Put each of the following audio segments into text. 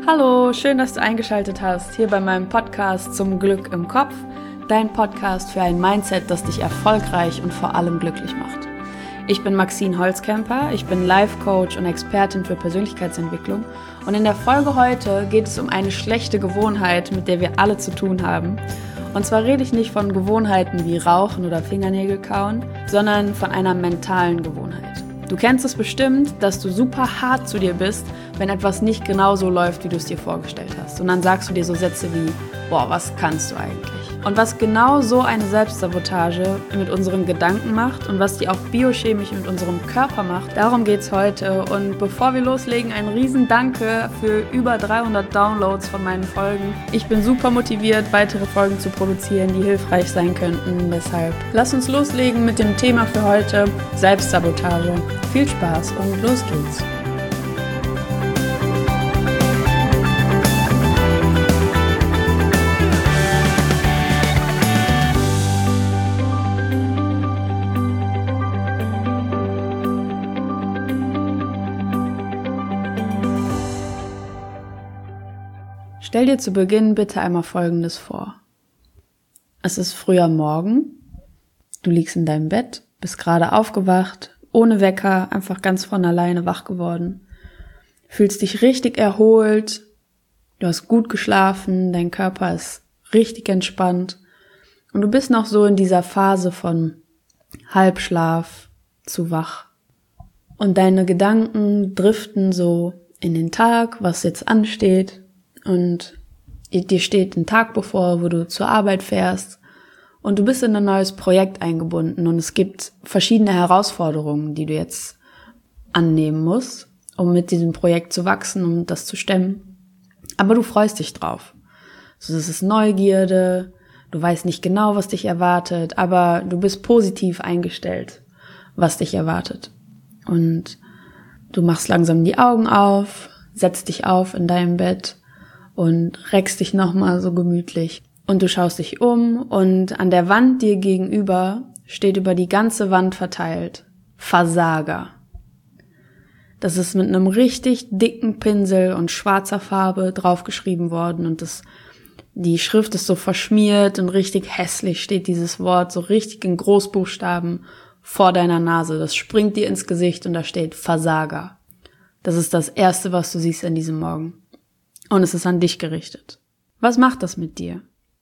Hallo, schön, dass du eingeschaltet hast, hier bei meinem Podcast zum Glück im Kopf, dein Podcast für ein Mindset, das dich erfolgreich und vor allem glücklich macht. Ich bin Maxine Holzkemper, ich bin Life-Coach und Expertin für Persönlichkeitsentwicklung und in der Folge heute geht es um eine schlechte Gewohnheit, mit der wir alle zu tun haben. Und zwar rede ich nicht von Gewohnheiten wie Rauchen oder Fingernägel kauen, sondern von einer mentalen Gewohnheit. Du kennst es bestimmt, dass du super hart zu dir bist, wenn etwas nicht genau so läuft, wie du es dir vorgestellt hast. Und dann sagst du dir so Sätze wie, boah, was kannst du eigentlich? Und was genau so eine Selbstsabotage mit unseren Gedanken macht und was die auch biochemisch mit unserem Körper macht, darum geht's heute. Und bevor wir loslegen, ein riesen Danke für über 300 Downloads von meinen Folgen. Ich bin super motiviert, weitere Folgen zu produzieren, die hilfreich sein könnten. Deshalb lass uns loslegen mit dem Thema für heute, Selbstsabotage. Viel Spaß und los geht's. Stell dir zu Beginn bitte einmal Folgendes vor. Es ist früh am Morgen, du liegst in deinem Bett, bist gerade aufgewacht, ohne Wecker, einfach ganz von alleine wach geworden. Fühlst dich richtig erholt, du hast gut geschlafen, dein Körper ist richtig entspannt und du bist noch so in dieser Phase von Halbschlaf zu wach. Und deine Gedanken driften so in den Tag, was jetzt ansteht. Und dir steht ein Tag bevor, wo du zur Arbeit fährst und du bist in ein neues Projekt eingebunden und es gibt verschiedene Herausforderungen, die du jetzt annehmen musst, um mit diesem Projekt zu wachsen, um das zu stemmen. Aber du freust dich drauf. Also es ist Neugierde, du weißt nicht genau, was dich erwartet, aber du bist positiv eingestellt, was dich erwartet. Und du machst langsam die Augen auf, setzt dich auf in deinem Bett und reckst dich nochmal so gemütlich. Und du schaust dich um und an der Wand dir gegenüber steht über die ganze Wand verteilt Versager. Das ist mit einem richtig dicken Pinsel und schwarzer Farbe draufgeschrieben worden und die Schrift ist so verschmiert und richtig hässlich steht dieses Wort, so richtig in Großbuchstaben vor deiner Nase. Das springt dir ins Gesicht und da steht Versager. Das ist das Erste, was du siehst an diesem Morgen. Und es ist an dich gerichtet. Was macht das mit dir?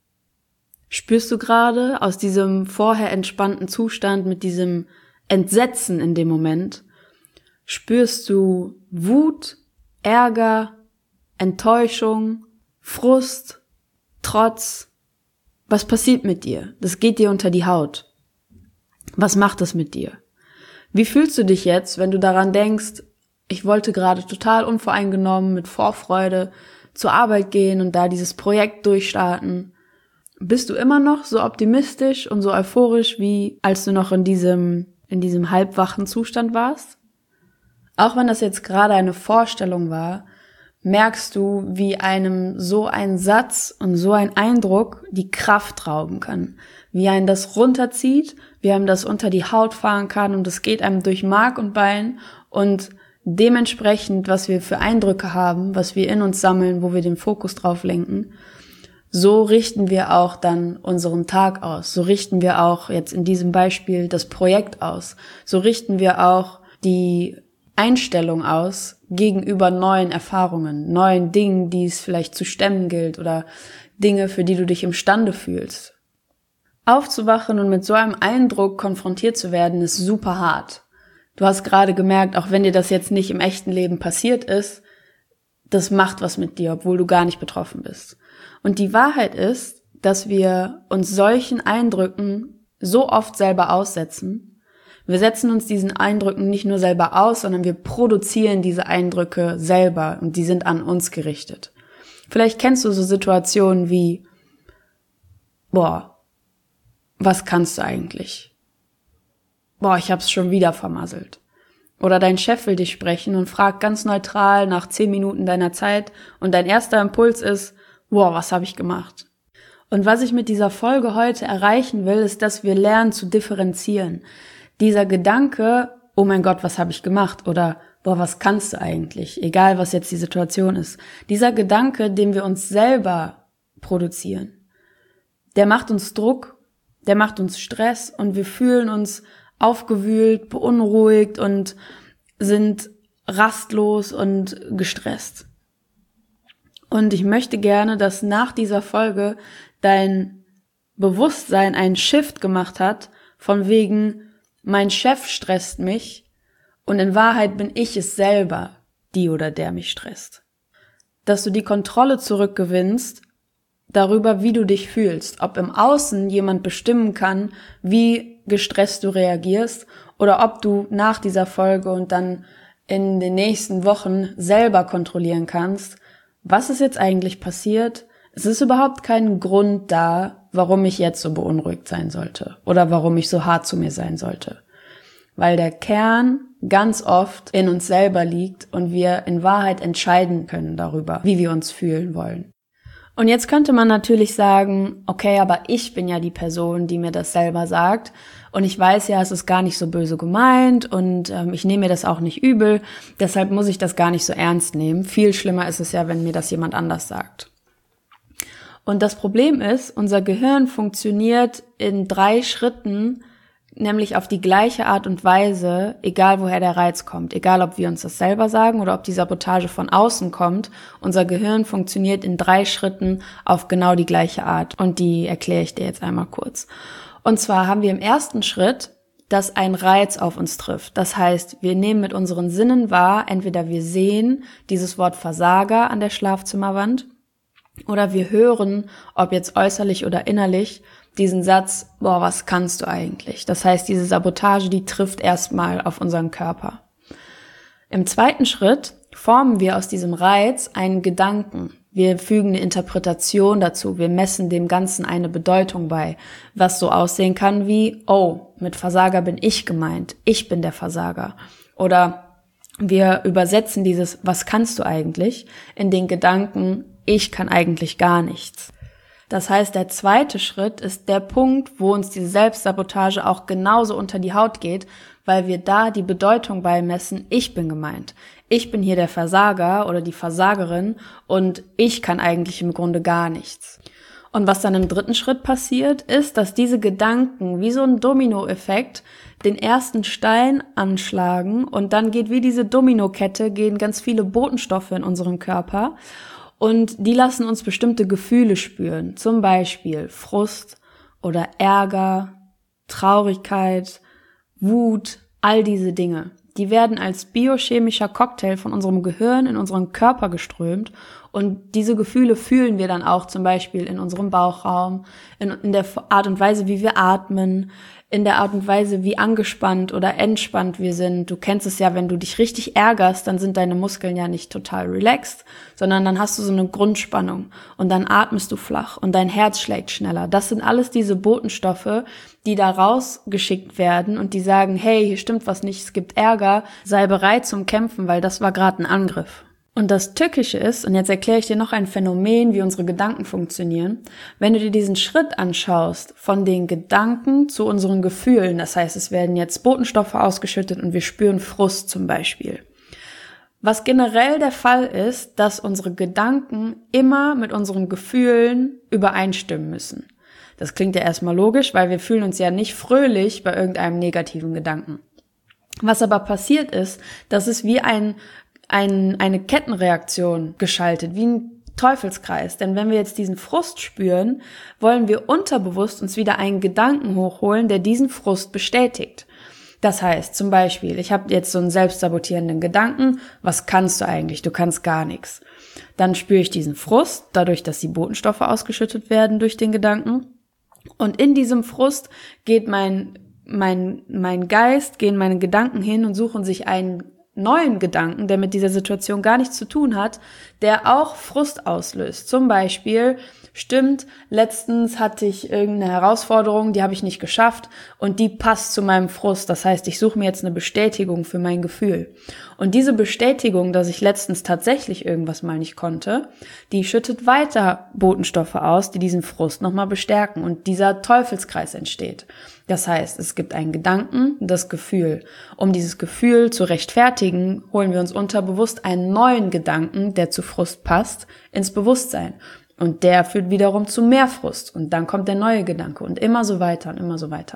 Spürst du gerade aus diesem vorher entspannten Zustand mit diesem Entsetzen in dem Moment, spürst du Wut, Ärger, Enttäuschung, Frust, Trotz? Was passiert mit dir? Das geht dir unter die Haut. Was macht das mit dir? Wie fühlst du dich jetzt, wenn du daran denkst, ich wollte gerade total unvoreingenommen mit Vorfreude zur Arbeit gehen und da dieses Projekt durchstarten? Bist du immer noch so optimistisch und so euphorisch, wie als du noch in diesem halbwachen Zustand warst? Auch wenn das jetzt gerade eine Vorstellung war, merkst du, wie einem so ein Satz und so ein Eindruck die Kraft rauben kann. Wie einen das runterzieht, wie einem das unter die Haut fahren kann und es geht einem durch Mark und Bein und dementsprechend, was wir für Eindrücke haben, was wir in uns sammeln, wo wir den Fokus drauf lenken, so richten wir auch dann unseren Tag aus. So richten wir auch jetzt in diesem Beispiel das Projekt aus. So richten wir auch die Einstellung aus gegenüber neuen Erfahrungen, neuen Dingen, die es vielleicht zu stemmen gilt oder Dinge, für die du dich imstande fühlst. Aufzuwachen und mit so einem Eindruck konfrontiert zu werden, ist super hart. Du hast gerade gemerkt, auch wenn dir das jetzt nicht im echten Leben passiert ist, das macht was mit dir, obwohl du gar nicht betroffen bist. Und die Wahrheit ist, dass wir uns solchen Eindrücken so oft selber aussetzen. Wir setzen uns diesen Eindrücken nicht nur selber aus, sondern wir produzieren diese Eindrücke selber und die sind an uns gerichtet. Vielleicht kennst du so Situationen wie, boah, was kannst du eigentlich? Boah, ich hab's schon wieder vermasselt. Oder dein Chef will dich sprechen und fragt ganz neutral nach 10 Minuten deiner Zeit und dein erster Impuls ist, boah, was habe ich gemacht? Und was ich mit dieser Folge heute erreichen will, ist, dass wir lernen zu differenzieren. Dieser Gedanke, oh mein Gott, was habe ich gemacht? Oder boah, was kannst du eigentlich? Egal, was jetzt die Situation ist. Dieser Gedanke, den wir uns selber produzieren, der macht uns Druck, der macht uns Stress und wir fühlen uns aufgewühlt, beunruhigt und sind rastlos und gestresst. Und ich möchte gerne, dass nach dieser Folge dein Bewusstsein einen Shift gemacht hat, von wegen, mein Chef stresst mich und in Wahrheit bin ich es selber, die oder der mich stresst. Dass du die Kontrolle zurückgewinnst darüber, wie du dich fühlst, ob im Außen jemand bestimmen kann, wie gestresst du reagierst oder ob du nach dieser Folge und dann in den nächsten Wochen selber kontrollieren kannst, was ist jetzt eigentlich passiert? Es ist überhaupt kein Grund da, warum ich jetzt so beunruhigt sein sollte oder warum ich so hart zu mir sein sollte. Weil der Kern ganz oft in uns selber liegt und wir in Wahrheit entscheiden können darüber, wie wir uns fühlen wollen. Und jetzt könnte man natürlich sagen, okay, aber ich bin ja die Person, die mir das selber sagt und ich weiß ja, es ist gar nicht so böse gemeint und ich nehme mir das auch nicht übel, deshalb muss ich das gar nicht so ernst nehmen. Viel schlimmer ist es ja, wenn mir das jemand anders sagt. Und das Problem ist, unser Gehirn funktioniert in 3 Schritten, nämlich auf die gleiche Art und Weise, egal woher der Reiz kommt, egal ob wir uns das selber sagen oder ob die Sabotage von außen kommt. Unser Gehirn funktioniert in 3 Schritten auf genau die gleiche Art und die erkläre ich dir jetzt einmal kurz. Und zwar haben wir im ersten Schritt, dass ein Reiz auf uns trifft. Das heißt, wir nehmen mit unseren Sinnen wahr, entweder wir sehen dieses Wort Versager an der Schlafzimmerwand oder wir hören, ob jetzt äußerlich oder innerlich, diesen Satz, boah, was kannst du eigentlich? Das heißt, diese Sabotage, die trifft erstmal auf unseren Körper. Im zweiten Schritt formen wir aus diesem Reiz einen Gedanken. Wir fügen eine Interpretation dazu. Wir messen dem Ganzen eine Bedeutung bei, was so aussehen kann wie, oh, mit Versager bin ich gemeint. Ich bin der Versager. Oder wir übersetzen dieses, was kannst du eigentlich, in den Gedanken, ich kann eigentlich gar nichts. Das heißt, der zweite Schritt ist der Punkt, wo uns diese Selbstsabotage auch genauso unter die Haut geht, weil wir da die Bedeutung beimessen, ich bin gemeint. Ich bin hier der Versager oder die Versagerin und ich kann eigentlich im Grunde gar nichts. Und was dann im dritten Schritt passiert, ist, dass diese Gedanken wie so ein Dominoeffekt den ersten Stein anschlagen und dann geht wie diese Dominokette, gehen ganz viele Botenstoffe in unseren Körper. Und die lassen uns bestimmte Gefühle spüren, zum Beispiel Frust oder Ärger, Traurigkeit, Wut, all diese Dinge. Die werden als biochemischer Cocktail von unserem Gehirn in unseren Körper geströmt und diese Gefühle fühlen wir dann auch zum Beispiel in unserem Bauchraum, in der Art und Weise, wie wir atmen, in der Art und Weise, wie angespannt oder entspannt wir sind. Du kennst es ja, wenn du dich richtig ärgerst, dann sind deine Muskeln ja nicht total relaxed, sondern dann hast du so eine Grundspannung und dann atmest du flach und dein Herz schlägt schneller. Das sind alles diese Botenstoffe, die da rausgeschickt werden und die sagen, hey, hier stimmt was nicht, es gibt Ärger, sei bereit zum Kämpfen, weil das war gerade ein Angriff. Und das Tückische ist, und jetzt erkläre ich dir noch ein Phänomen, wie unsere Gedanken funktionieren, wenn du dir diesen Schritt anschaust, von den Gedanken zu unseren Gefühlen, das heißt, es werden jetzt Botenstoffe ausgeschüttet und wir spüren Frust zum Beispiel. Was generell der Fall ist, dass unsere Gedanken immer mit unseren Gefühlen übereinstimmen müssen. Das klingt ja erstmal logisch, weil wir fühlen uns ja nicht fröhlich bei irgendeinem negativen Gedanken. Was aber passiert ist, dass es wie eine Kettenreaktion geschaltet, wie ein Teufelskreis. Denn wenn wir jetzt diesen Frust spüren, wollen wir unterbewusst uns wieder einen Gedanken hochholen, der diesen Frust bestätigt. Das heißt, zum Beispiel, ich habe jetzt so einen selbstsabotierenden Gedanken, was kannst du eigentlich? Du kannst gar nichts. Dann spüre ich diesen Frust, dadurch, dass die Botenstoffe ausgeschüttet werden durch den Gedanken. Und in diesem Frust geht mein Geist, gehen meine Gedanken hin und suchen sich einen neuen Gedanken, der mit dieser Situation gar nichts zu tun hat, der auch Frust auslöst. Zum Beispiel, stimmt, letztens hatte ich irgendeine Herausforderung, die habe ich nicht geschafft und die passt zu meinem Frust. Das heißt, ich suche mir jetzt eine Bestätigung für mein Gefühl. Und diese Bestätigung, dass ich letztens tatsächlich irgendwas mal nicht konnte, die schüttet weiter Botenstoffe aus, die diesen Frust nochmal bestärken und dieser Teufelskreis entsteht. Das heißt, es gibt einen Gedanken, das Gefühl. Um dieses Gefühl zu rechtfertigen, holen wir uns unterbewusst einen neuen Gedanken, der zu Frust passt, ins Bewusstsein. Und der führt wiederum zu mehr Frust. Und dann kommt der neue Gedanke und immer so weiter und immer so weiter.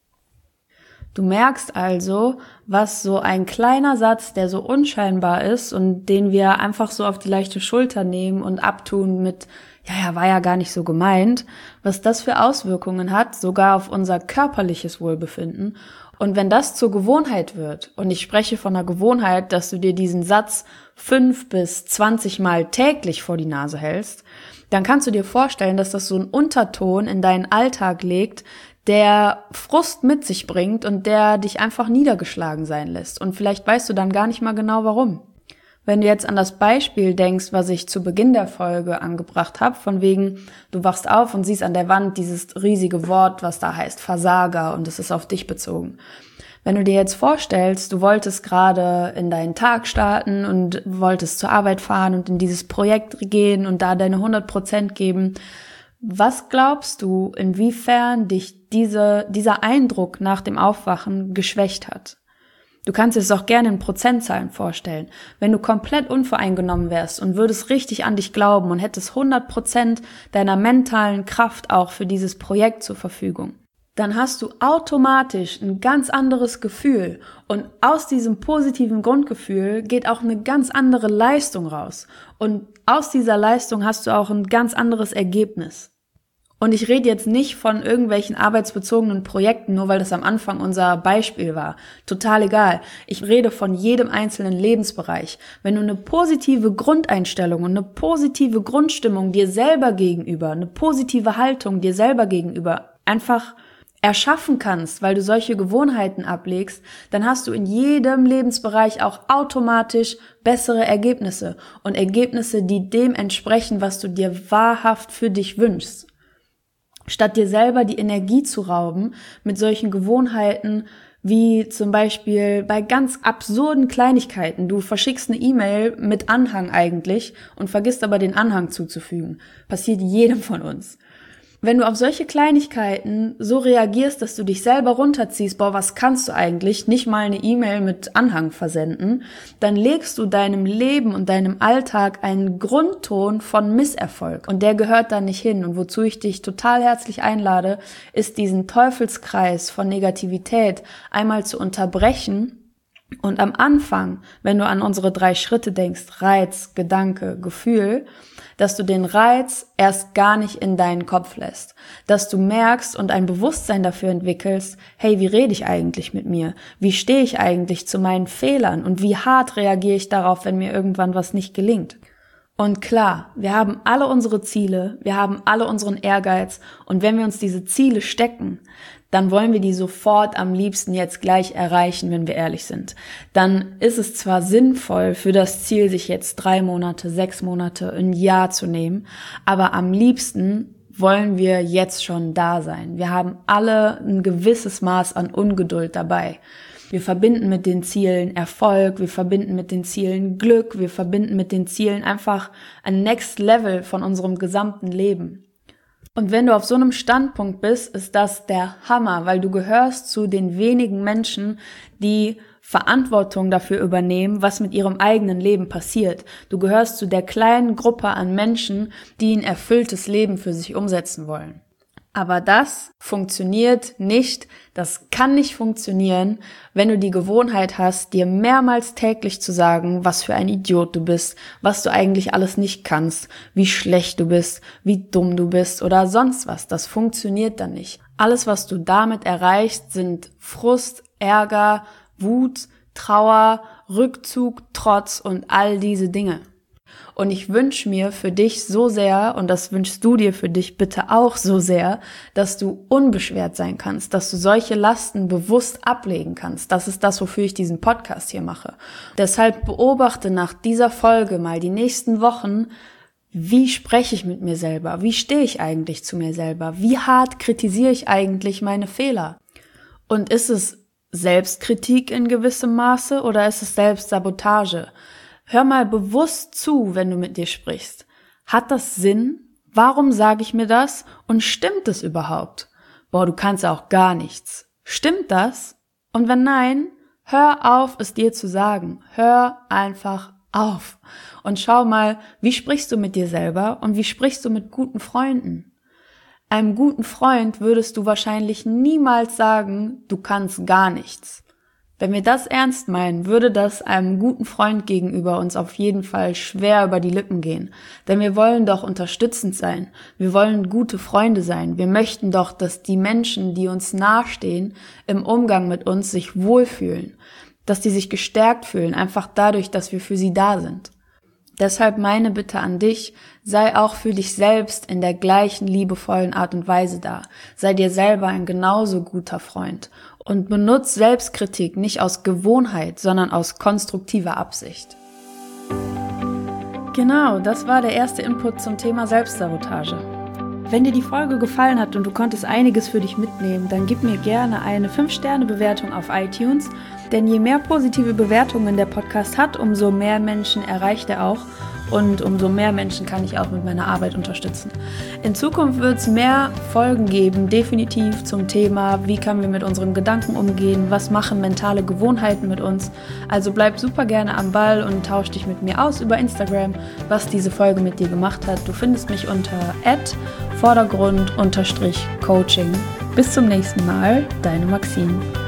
Du merkst also, was so ein kleiner Satz, der so unscheinbar ist und den wir einfach so auf die leichte Schulter nehmen und abtun mit, ja, war ja gar nicht so gemeint, was das für Auswirkungen hat, sogar auf unser körperliches Wohlbefinden. Und wenn das zur Gewohnheit wird, und ich spreche von einer Gewohnheit, dass du dir diesen Satz 5 bis 20 Mal täglich vor die Nase hältst, dann kannst du dir vorstellen, dass das so einen Unterton in deinen Alltag legt, der Frust mit sich bringt und der dich einfach niedergeschlagen sein lässt. Und vielleicht weißt du dann gar nicht mal genau, warum. Wenn du jetzt an das Beispiel denkst, was ich zu Beginn der Folge angebracht habe, von wegen, du wachst auf und siehst an der Wand dieses riesige Wort, was da heißt Versager, und es ist auf dich bezogen. Wenn du dir jetzt vorstellst, du wolltest gerade in deinen Tag starten und wolltest zur Arbeit fahren und in dieses Projekt gehen und da deine 100% geben, was glaubst du, inwiefern dich dieser Eindruck nach dem Aufwachen geschwächt hat? Du kannst es auch gerne in Prozentzahlen vorstellen. Wenn du komplett unvoreingenommen wärst und würdest richtig an dich glauben und hättest 100% deiner mentalen Kraft auch für dieses Projekt zur Verfügung, dann hast du automatisch ein ganz anderes Gefühl. Und aus diesem positiven Grundgefühl geht auch eine ganz andere Leistung raus. Und aus dieser Leistung hast du auch ein ganz anderes Ergebnis. Und ich rede jetzt nicht von irgendwelchen arbeitsbezogenen Projekten, nur weil das am Anfang unser Beispiel war. Total egal. Ich rede von jedem einzelnen Lebensbereich. Wenn du eine positive Grundeinstellung und eine positive Grundstimmung dir selber gegenüber, eine positive Haltung dir selber gegenüber einfach erschaffen kannst, weil du solche Gewohnheiten ablegst, dann hast du in jedem Lebensbereich auch automatisch bessere Ergebnisse und Ergebnisse, die dem entsprechen, was du dir wahrhaft für dich wünschst. Statt dir selber die Energie zu rauben mit solchen Gewohnheiten wie zum Beispiel bei ganz absurden Kleinigkeiten. Du verschickst eine E-Mail mit Anhang eigentlich und vergisst aber den Anhang zuzufügen. Passiert jedem von uns. Wenn du auf solche Kleinigkeiten so reagierst, dass du dich selber runterziehst, was kannst du eigentlich, nicht mal eine E-Mail mit Anhang versenden, dann legst du deinem Leben und deinem Alltag einen Grundton von Misserfolg. Und der gehört da nicht hin. Und wozu ich dich total herzlich einlade, ist diesen Teufelskreis von Negativität einmal zu unterbrechen. Und am Anfang, wenn du an unsere 3 Schritte denkst, Reiz, Gedanke, Gefühl, dass du den Reiz erst gar nicht in deinen Kopf lässt, dass du merkst und ein Bewusstsein dafür entwickelst, hey, wie rede ich eigentlich mit mir? Wie stehe ich eigentlich zu meinen Fehlern? Und wie hart reagiere ich darauf, wenn mir irgendwann was nicht gelingt? Und klar, wir haben alle unsere Ziele, wir haben alle unseren Ehrgeiz, und wenn wir uns diese Ziele stecken, dann wollen wir die sofort am liebsten jetzt gleich erreichen, wenn wir ehrlich sind. Dann ist es zwar sinnvoll, für das Ziel sich jetzt 3 Monate, 6 Monate, ein Jahr zu nehmen, aber am liebsten wollen wir jetzt schon da sein. Wir haben alle ein gewisses Maß an Ungeduld dabei. Wir verbinden mit den Zielen Erfolg, wir verbinden mit den Zielen Glück, wir verbinden mit den Zielen einfach ein Next Level von unserem gesamten Leben. Und wenn du auf so einem Standpunkt bist, ist das der Hammer, weil du gehörst zu den wenigen Menschen, die Verantwortung dafür übernehmen, was mit ihrem eigenen Leben passiert. Du gehörst zu der kleinen Gruppe an Menschen, die ein erfülltes Leben für sich umsetzen wollen. Aber das funktioniert nicht, das kann nicht funktionieren, wenn du die Gewohnheit hast, dir mehrmals täglich zu sagen, was für ein Idiot du bist, was du eigentlich alles nicht kannst, wie schlecht du bist, wie dumm du bist oder sonst was. Das funktioniert dann nicht. Alles, was du damit erreichst, sind Frust, Ärger, Wut, Trauer, Rückzug, Trotz und all diese Dinge. Und ich wünsche mir für dich so sehr, und das wünschst du dir für dich bitte auch so sehr, dass du unbeschwert sein kannst, dass du solche Lasten bewusst ablegen kannst. Das ist das, wofür ich diesen Podcast hier mache. Deshalb beobachte nach dieser Folge mal die nächsten Wochen, wie spreche ich mit mir selber? Wie stehe ich eigentlich zu mir selber? Wie hart kritisiere ich eigentlich meine Fehler? Und ist es Selbstkritik in gewissem Maße oder ist es Selbstsabotage? Hör mal bewusst zu, wenn du mit dir sprichst. Hat das Sinn? Warum sage ich mir das? Und stimmt es überhaupt? Boah, du kannst ja auch gar nichts. Stimmt das? Und wenn nein, hör auf, es dir zu sagen. Hör einfach auf. Und schau mal, wie sprichst du mit dir selber und wie sprichst du mit guten Freunden? Einem guten Freund würdest du wahrscheinlich niemals sagen, du kannst gar nichts. Wenn wir das ernst meinen, würde das einem guten Freund gegenüber uns auf jeden Fall schwer über die Lippen gehen. Denn wir wollen doch unterstützend sein. Wir wollen gute Freunde sein. Wir möchten doch, dass die Menschen, die uns nahestehen, im Umgang mit uns sich wohlfühlen. Dass die sich gestärkt fühlen, einfach dadurch, dass wir für sie da sind. Deshalb meine Bitte an dich, sei auch für dich selbst in der gleichen liebevollen Art und Weise da. Sei dir selber ein genauso guter Freund. Und benutz Selbstkritik nicht aus Gewohnheit, sondern aus konstruktiver Absicht. Genau, das war der erste Input zum Thema Selbstsabotage. Wenn dir die Folge gefallen hat und du konntest einiges für dich mitnehmen, dann gib mir gerne eine 5-Sterne-Bewertung auf iTunes, denn je mehr positive Bewertungen der Podcast hat, umso mehr Menschen erreicht er auch und umso mehr Menschen kann ich auch mit meiner Arbeit unterstützen. In Zukunft wird es mehr Folgen geben, definitiv zum Thema, wie können wir mit unseren Gedanken umgehen, was machen mentale Gewohnheiten mit uns. Also bleib super gerne am Ball und tausch dich mit mir aus über Instagram, was diese Folge mit dir gemacht hat. Du findest mich unter @Vordergrund_Coaching. Bis zum nächsten Mal, deine Maxine.